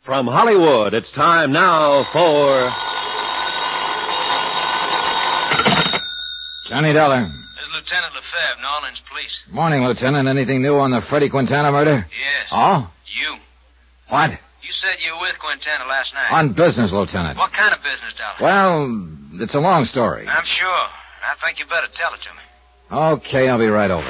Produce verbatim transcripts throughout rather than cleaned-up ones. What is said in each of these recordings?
From Hollywood, it's time now for... Johnny Dollar. This is Lieutenant Lefebvre, New Orleans Police. Morning, Lieutenant. Anything new on the Freddie Quintana murder? Yes. Oh? You. What? You said you were with Quintana last night. On business, Lieutenant. What kind of business, Dollar? Well, it's a long story. I'm sure. I think you better tell it to me. Okay, I'll be right over.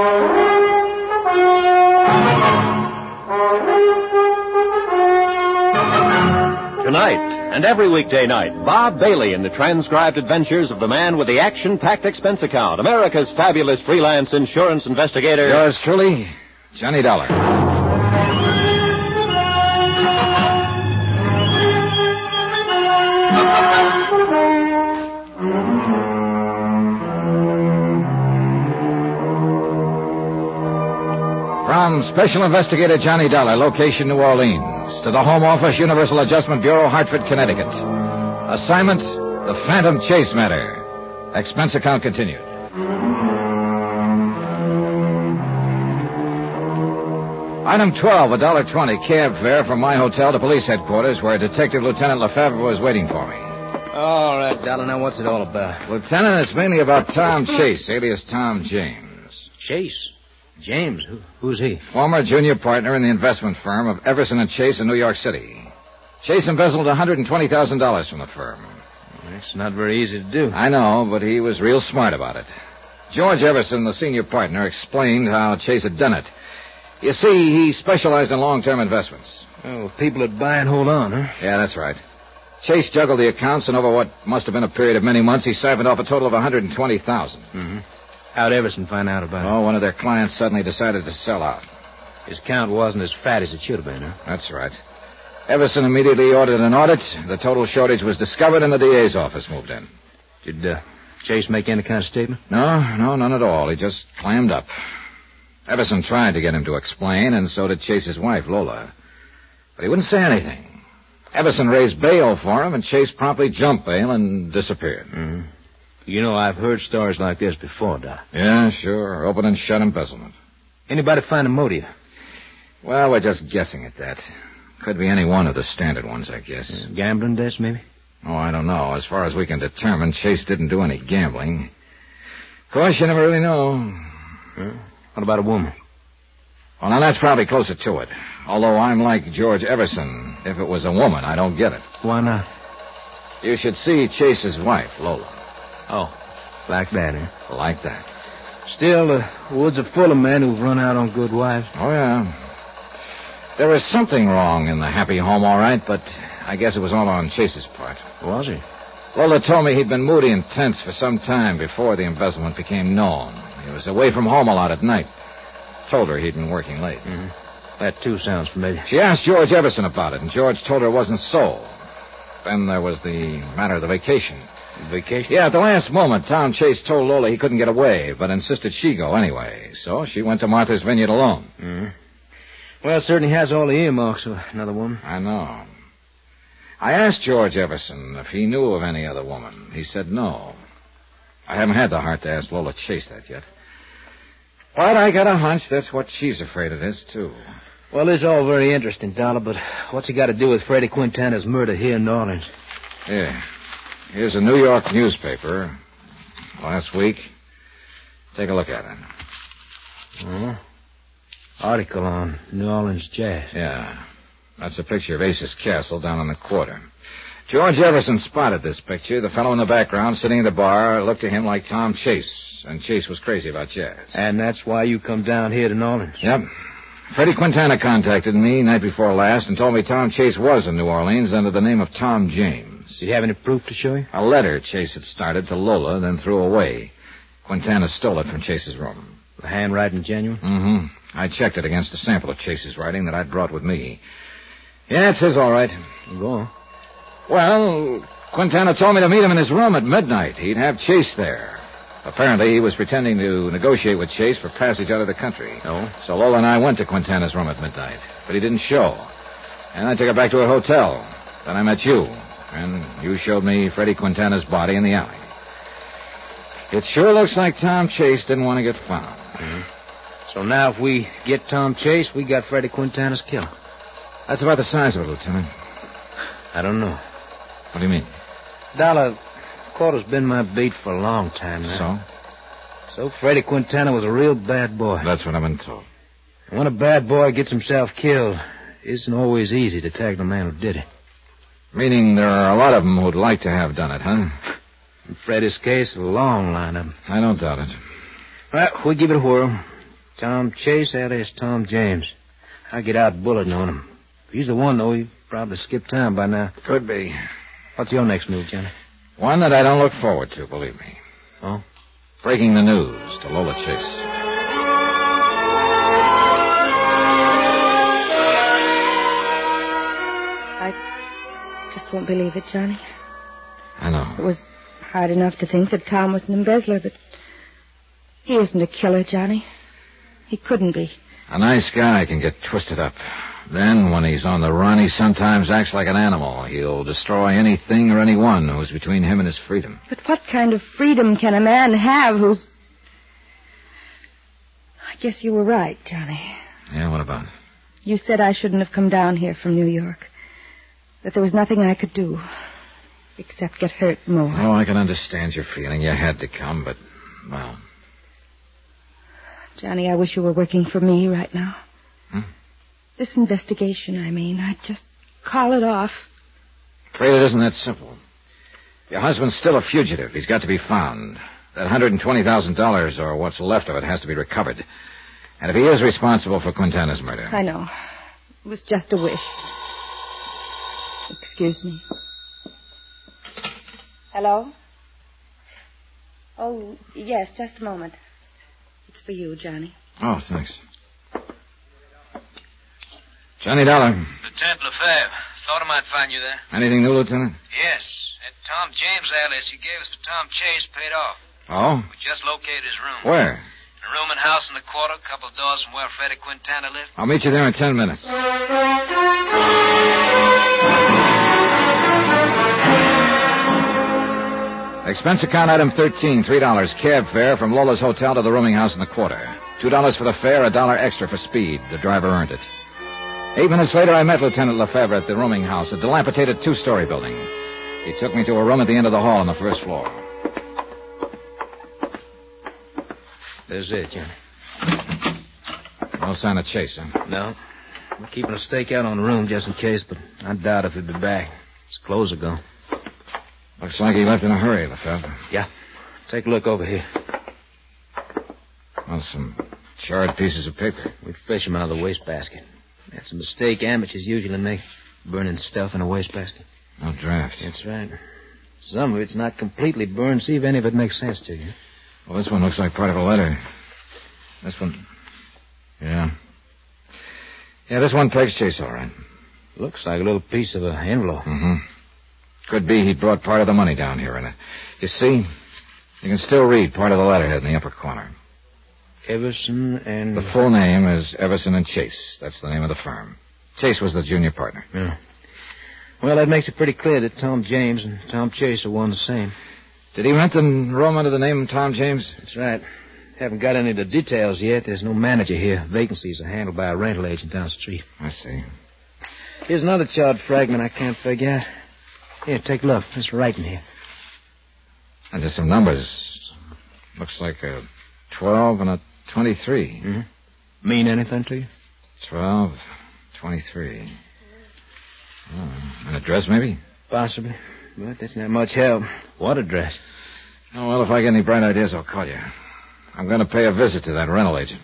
Tonight, and every weekday night, Bob Bailey in the transcribed adventures of the man with the action-packed expense account, America's fabulous freelance insurance investigator. Yours truly, Johnny Dollar. From Special Investigator Johnny Dollar, location New Orleans, to the Home Office, Universal Adjustment Bureau, Hartford, Connecticut. Assignment, the Phantom Chase matter. Expense account continued. Item twelve, a dollar twenty cab fare from my hotel to police headquarters, where Detective Lieutenant Lefebvre was waiting for me. All right, Dollar. Now, what's it all about? Lieutenant, it's mainly about Tom Chase, alias Tom James. Chase? James? Who, who's he? Former junior partner in the investment firm of Everson and Chase in New York City. Chase embezzled one hundred twenty thousand dollars from the firm. That's not very easy to do. I know, but he was real smart about it. George Everson, the senior partner, explained how Chase had done it. You see, he specialized in long-term investments. Oh, people that buy and hold on, huh? Yeah, that's right. Chase juggled the accounts, and over what must have been a period of many months, he siphoned off a total of one hundred twenty thousand dollars. Mm-hmm. How'd Everson find out about it? Oh, one of their clients suddenly decided to sell out. His count wasn't as fat as it should have been, huh? That's right. Everson immediately ordered an audit. The total shortage was discovered, and the D A's office moved in. Did uh, Chase make any kind of statement? No, no, none at all. He just clammed up. Everson tried to get him to explain, and so did Chase's wife, Lola. But he wouldn't say anything. Everson raised bail for him, and Chase promptly jumped bail and disappeared. Mm-hmm. You know, I've heard stories like this before, Doc. Yeah, sure. Open and shut embezzlement. Anybody find a motive? Well, we're just guessing at that. Could be any one of the standard ones, I guess. Uh, gambling debts, maybe? Oh, I don't know. As far as we can determine, Chase didn't do any gambling. Of course, you never really know. Huh? What about a woman? Well, now, that's probably closer to it. Although I'm like George Everson. If it was a woman, I don't get it. Why not? You should see Chase's wife, Lola. Oh, like that, huh? Like that. Still, the woods are full of men who've run out on good wives. Oh, yeah. There was something wrong in the happy home, all right, but I guess it was all on Chase's part. Was he? Lola told me he'd been moody and tense for some time before the embezzlement became known. He was away from home a lot at night. Told her he'd been working late. Mm-hmm. That, too, sounds familiar. She asked George Everson about it, and George told her it wasn't so. Then there was the matter of the vacation. Vacation? Yeah, at the last moment, Tom Chase told Lola he couldn't get away, but insisted she go anyway. So she went to Martha's Vineyard alone. Mm-hmm. Well, it certainly has all the earmarks of another woman. I know. I asked George Everson if he knew of any other woman. He said no. I haven't had the heart to ask Lola Chase that yet. But I got a hunch that's what she's afraid it is, too. Well, it's all very interesting, Dollar, but what's it got to do with Freddie Quintana's murder here in New Orleans? Yeah. Here's a New York newspaper. Last week. Take a look at it. Oh. Article on New Orleans jazz. Yeah. That's a picture of Ace's Castle down on the quarter. George Everson spotted this picture. The fellow in the background sitting in the bar looked to him like Tom Chase, and Chase was crazy about jazz. And that's why you come down here to New Orleans? Yep. Freddie Quintana contacted me night before last and told me Tom Chase was in New Orleans under the name of Tom James. Do you have any proof to show you? A letter Chase had started to Lola, then threw away. Quintana stole it from Chase's room. The handwriting genuine? Mm-hmm. I checked it against a sample of Chase's writing that I'd brought with me. Yeah, it's his all right. Go on. Well, Quintana told me to meet him in his room at midnight. He'd have Chase there. Apparently, he was pretending to negotiate with Chase for passage out of the country. Oh? So Lola and I went to Quintana's room at midnight. But he didn't show. And I took her back to her hotel. Then I met you. And you showed me Freddie Quintana's body in the alley. It sure looks like Tom Chase didn't want to get found. Mm-hmm. So now if we get Tom Chase, we got Freddie Quintana's killer. That's about the size of it, Lieutenant. I don't know. What do you mean? Dollar, quarter's been my beat for a long time now. So? So Freddie Quintana was a real bad boy. That's what I've been told. And when a bad boy gets himself killed, it isn't always easy to tag the man who did it. Meaning there are a lot of them who'd like to have done it, huh? In Freddie's case, a long lineup. I don't doubt it. Well, we give it a whirl. Tom Chase, alias Tom James. I'll get out bulletin on him. If he's the one, though, he probably skipped town by now. Could be. What's your next move, Johnny? One that I don't look forward to, believe me. Oh? Breaking the news to Lola Chase. I just won't believe it, Johnny. I know. It was hard enough to think that Tom was an embezzler, but he isn't a killer, Johnny. He couldn't be. A nice guy can get twisted up. Then, when he's on the run, he sometimes acts like an animal. He'll destroy anything or anyone who's between him and his freedom. But what kind of freedom can a man have who's... I guess you were right, Johnny. Yeah, what about it? You said I shouldn't have come down here from New York. That there was nothing I could do except get hurt more. Oh, I can understand your feeling. You had to come, but, well... Johnny, I wish you were working for me right now. Hmm? This investigation, I mean, I'd just call it off. Afraid it isn't that simple. Your husband's still a fugitive. He's got to be found. That one hundred twenty thousand dollars, or what's left of it, has to be recovered. And if he is responsible for Quintana's murder... I know. It was just a wish. Excuse me. Hello? Oh, yes, just a moment. It's for you, Johnny. Oh, thanks. Johnny Dollar. Lieutenant Lefebvre. Thought I might find you there. Anything new, Lieutenant? Yes. That Tom James alias you gave us for Tom Chase paid off. Oh? We just located his room. Where? A room and house in the quarter, a couple of doors from where Freddie Quintana lived. I'll meet you there in ten minutes. Expense account item thirteen, three dollars cab fare from Lola's hotel to the rooming house in the quarter. Two dollars for the fare, a dollar extra for speed. The driver earned it. Eight minutes later, I met Lieutenant Lefebvre at the rooming house, a dilapidated two-story building. He took me to a room at the end of the hall on the first floor. There's it, Johnny. No sign of Chase, huh? No. We're keeping a stakeout on the room just in case, but I doubt if he'll be back. His clothes are gone. Looks like he left in a hurry, Lefebvre. Yeah. Take a look over here. Well, some charred pieces of paper. We fish them out of the wastebasket. That's a mistake amateurs usually make, burning stuff in a wastebasket. No draft. That's right. Some of it's not completely burned. See if any of it makes sense to you. Well, this one looks like part of a letter. This one... Yeah. Yeah, this one pegs Chase all right. Looks like a little piece of an envelope. Mm-hmm. Could be he brought part of the money down here in it. You see, you can still read part of the letterhead in the upper corner. Everson and... The full name is Everson and Chase. That's the name of the firm. Chase was the junior partner. Yeah. Well, that makes it pretty clear that Tom James and Tom Chase are one and the same. Did he rent the room under the name Tom James? That's right. Haven't got any of the details yet. There's no manager here. Vacancies are handled by a rental agent down the street. I see. Here's another charred fragment I can't figure out. Here, take a look. There's writing here. And there's some numbers. Looks like a twelve and a twenty-three. Mm-hmm. Mean anything to you? Twelve, twenty-three. Oh, an address, maybe? Possibly. But that's not much help. What address? Oh, well, if I get any bright ideas, I'll call you. I'm going to pay a visit to that rental agent.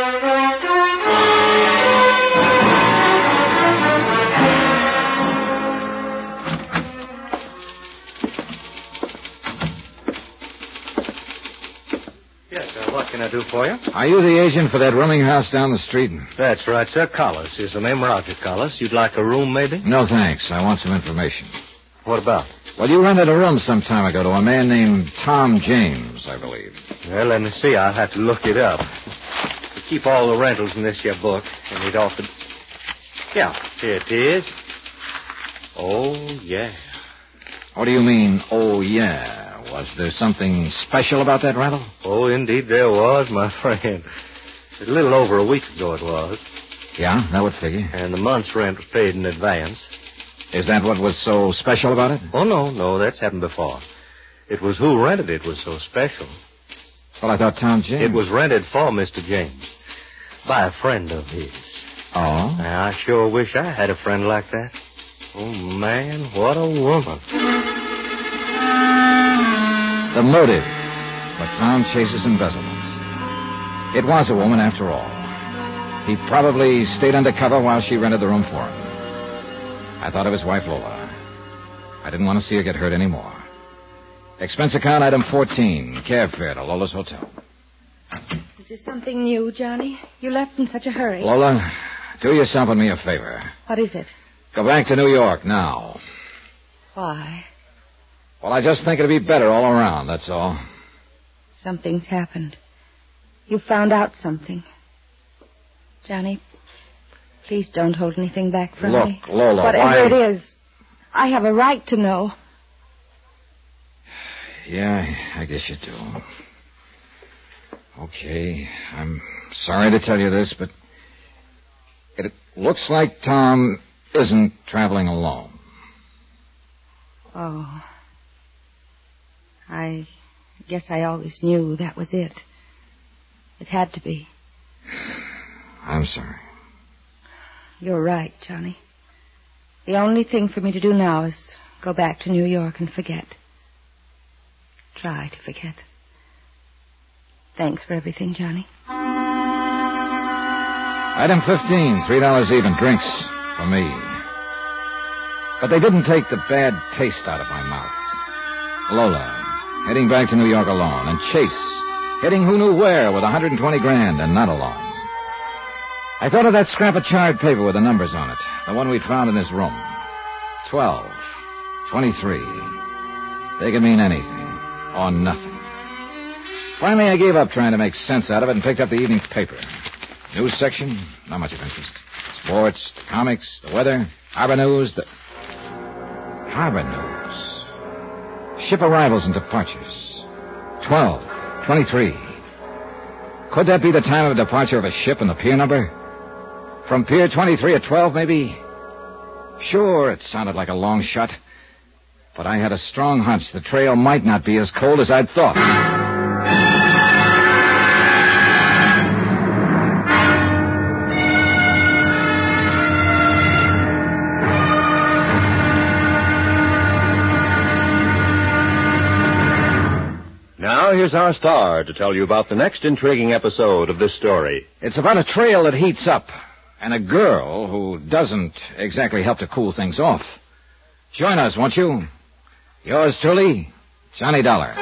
Yes, sir. What can I do for you? Are you the agent for that rooming house down the street? That's right, sir. Collis. Is the name Roger Collis? You'd like a room, maybe? No, thanks. I want some information. What about? Well, you rented a room some time ago to a man named Tom James, I believe. Well, let me see. I'll have to look it up. We keep all the rentals in this here book, and we'd often... Yeah, here it is. Oh, yeah. What do you mean, oh, yeah? Was there something special about that rental? Oh, indeed there was, my friend. A little over a week ago it was. Yeah, that would figure. And the month's rent was paid in advance. Is that what was so special about it? Oh, no, no, that's happened before. It was who rented it was so special. Well, I thought Tom James... It was rented for Mister James by a friend of his. Oh? Now, I sure wish I had a friend like that. Oh, man, what a woman. The motive for Tom Chase's embezzlement. It was a woman, after all. He probably stayed undercover while she rented the room for him. I thought of his wife, Lola. I didn't want to see her get hurt anymore. Expense account item fourteen, cab fare to Lola's hotel. Is there something new, Johnny? You left in such a hurry. Lola, do yourself and me a favor. What is it? Go back to New York now. Why? Well, I just think it'd be better all around, that's all. Something's happened. You found out something. Johnny, please don't hold anything back from Look, me. Lola, Whatever why... it is, I have a right to know. Yeah, I guess you do. Okay, I'm sorry to tell you this, but it looks like Tom isn't traveling alone. Oh. I guess I always knew that was it. It had to be. I'm sorry. You're right, Johnny. The only thing for me to do now is go back to New York and forget. Try to forget. Thanks for everything, Johnny. Item fifteen, three dollars even, drinks for me. But they didn't take the bad taste out of my mouth. Lola, heading back to New York alone, and Chase, heading who knew where with one hundred twenty grand and not alone. I thought of that scrap of charred paper with the numbers on it, the one we'd found in his room. Twelve, twenty-three. They could mean anything. Or nothing. Finally, I gave up trying to make sense out of it and picked up the evening paper. News section, not much of interest. Sports, the comics, the weather, harbor news, the... Harbor news. Ship arrivals and departures. Twelve, twenty-three. Could that be the time of departure of a ship and the pier number? From Pier twenty-three at twelve, maybe? Sure, it sounded like a long shot. But I had a strong hunch the trail might not be as cold as I'd thought. Now, here's our star to tell you about the next intriguing episode of this story. It's about a trail that heats up and a girl who doesn't exactly help to cool things off. Join us, won't you? Yours truly, Johnny Dollar.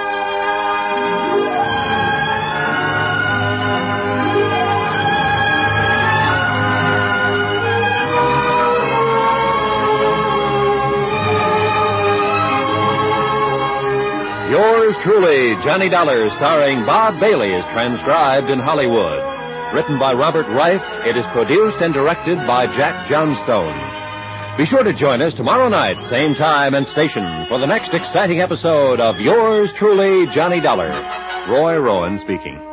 Yours truly, Johnny Dollar, starring Bob Bailey, is transcribed in Hollywood. Written by Robert Reif, it is produced and directed by Jack Johnstone. Be sure to join us tomorrow night, same time and station, for the next exciting episode of Yours truly, Johnny Dollar. Roy Rowan speaking.